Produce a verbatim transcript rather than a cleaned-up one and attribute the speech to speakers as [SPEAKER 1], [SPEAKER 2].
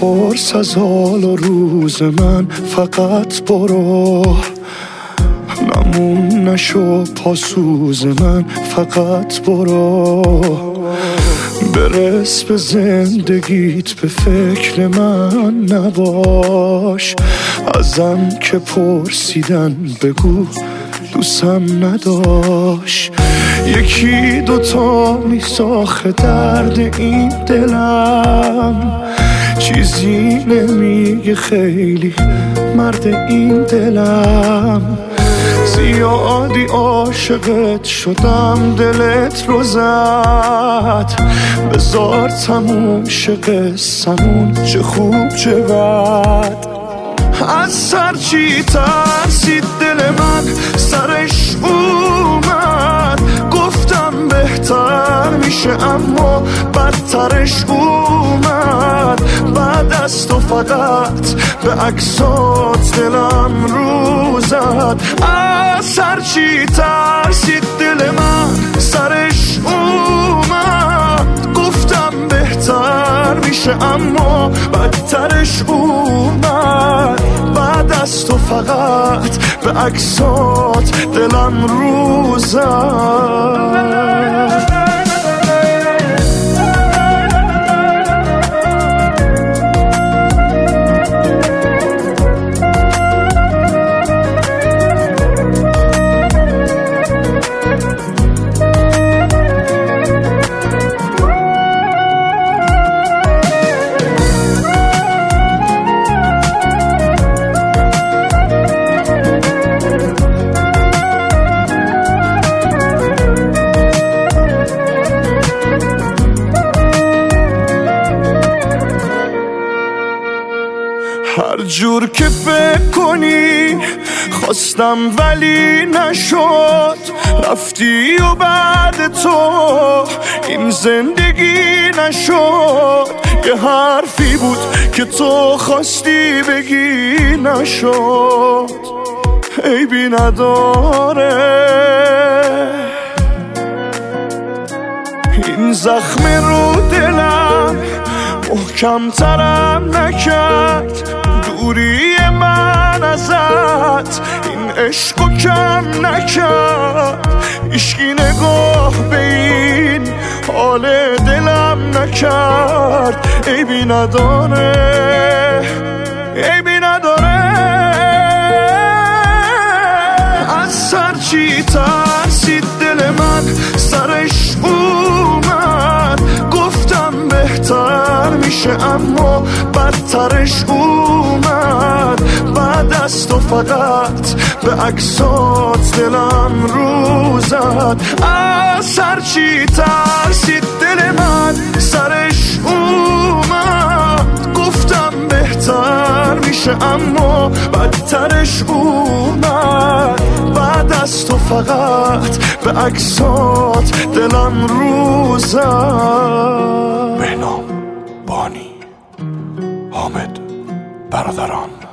[SPEAKER 1] نپرس از حال و روز من، فقط برو. نمون نشو پاسوز من، فقط برو. برس به زندگیت، به فکر من نباش. ازم که پرسیدن بگو دوستم نداشت. یکی دوتا نیست آخه درد این دلم، چیزی نمیگه خیلی مرد این دلم. زیادی عاشقت شدم دلت رو زد، بذار تموم شه قصه‌مون، چه خوب چه بد. از سر چی ترسید دل من، سرش اومد. گفتم بهتر میشه اما بدترش اومد. بعد از تو فقط به عکسات دلم رو زد. از سر چی ترسید دل من، سرش اومد. گفتم بهتر میشه اما بدترش اومد. بعد از تو فقط به عکسات دلم رو زد. هر جور که فکر کنی خواستم ولی نشد. رفتی و بعد تو این زندگی نشد. یه حرفی بود که تو خواستی بگی نشد. عیبی نداره این زخم رو دلم محکم ترم نکرد. دوری من ازت این عشقو کم نکرد. عشقی نگاه به این حال دلم نکرد. عیبی نداره، عیبی نداره. از سر چی ترسید دل من، سرش اومد. گفتم بهتر میشه اما بدترش اومد. بعد از تو فقط به عکسات دلم رو زد. از سر چی ترسید دل من، سرش اومد. گفتم بهتر میشه اما بدترش اومد. بعد از تو فقط به عکسات دلم رو زد.
[SPEAKER 2] بهنام، بانی، حامد، برادران.